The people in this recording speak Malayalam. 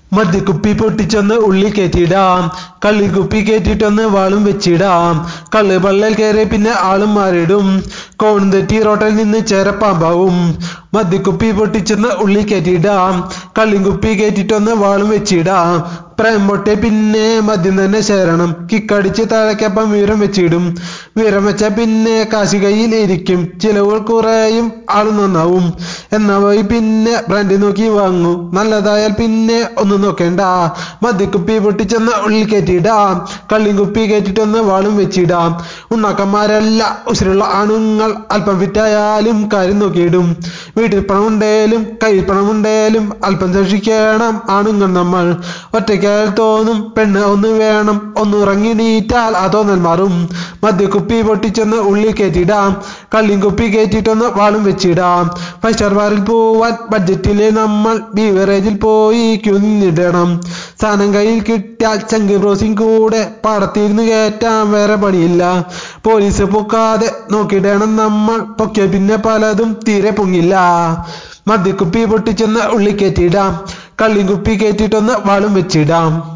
മദ്യക്കുപ്പി പൊട്ടിച്ചൊന്ന് ഉള്ളി കയറ്റിയിടാം, കള്ളിക്കുപ്പി കയറ്റിയിട്ടൊന്ന് വാളും വെച്ചിടാം. കള്ള് പള്ളൽ കയറി പിന്നെ ആളും മാറിയിടും, കോണും തെറ്റി റോട്ടിൽ നിന്ന് ചേരപ്പാമ്പാവും. മദ്യക്കുപ്പി പൊട്ടിച്ചൊന്ന് ഉള്ളി കയറ്റിയിടാം, കള്ളിക്കുപ്പി കയറ്റിയിട്ടൊന്ന് വാളും വെച്ചിടാം. പ്രേം പൊട്ടെ പിന്നെ മദ്യം തന്നെ ചേരണം, കിക്കടിച്ച് താഴേക്കപ്പം വീരം വെച്ചിടും. വീരം വെച്ച പിന്നെ കാശ് കയ്യിൽ ഇരിക്കും, ചിലവുകൾ കുറയും ആളും നന്നാവും. എന്നാ പോയി പിന്നെ ബ്രാൻഡ് നോക്കി വാങ്ങൂ, നല്ലതായാൽ പിന്നെ ഒന്നും നോക്കേണ്ട. മദ്യക്കുപ്പി പൊട്ടിച്ചൊന്ന് ഉള്ളിൽ കയറ്റിയിടാം, കള്ളിക്കുപ്പി കയറ്റിയിട്ടൊന്ന് വാളും വെച്ചിടാം. ഉണ്ണാക്കന്മാരല്ല ഉശിരുള്ള ആണുങ്ങൾ, അല്പം വിറ്റായാലും കാര്യം നോക്കിയിടും. വീട്ടിൽ പണമുണ്ടേലും കയ്യിൽ പണമുണ്ടേലും അല്പം സൂക്ഷിക്കണം ആണുങ്ങൾ നമ്മൾ. ഒറ്റയ്ക്കാൽ തോന്നും പെണ്ണ് ഒന്ന് വേണം, ഒന്ന് ഉറങ്ങിണീറ്റാൽ ആ തോന്നൽ മാറും. മദ്യക്കുപ്പി പൊട്ടിച്ചൊന്ന് ഉള്ളിൽ കയറ്റിയിടാം, കള്ളിക്കുപ്പി കയറ്റിയിട്ടൊന്ന് വാളും വെച്ചിടാം. 5 സ്റ്റാർ ബാറിൽ പോവാൻ ബഡ്ജറ്റില് നമ്മൾ ബീവറേജിൽ പോയി ക്യൂ നിന്നിടണം. സാധനം കയ്യിൽ കിട്ടിയാൽ ചങ്ക് ബ്രോസിംഗ് കൂടെ പാടത്തിരുന്ന് കയറ്റാൻ വേറെ പണിയില്ല. പോലീസ് പൊക്കാതെ നോക്കിയിടണം നമ്മൾ, പൊക്കിയ പിന്നെ പലതും തീരെ പൊങ്ങില്ല. മദ്യക്കുപ്പി പൊട്ടിച്ചൊന്ന് ഉള്ളിൽ കയറ്റിയിടാം, കള്ളിക്കുപ്പി കയറ്റിയിട്ടൊന്ന് വാളും വെച്ചിടാം.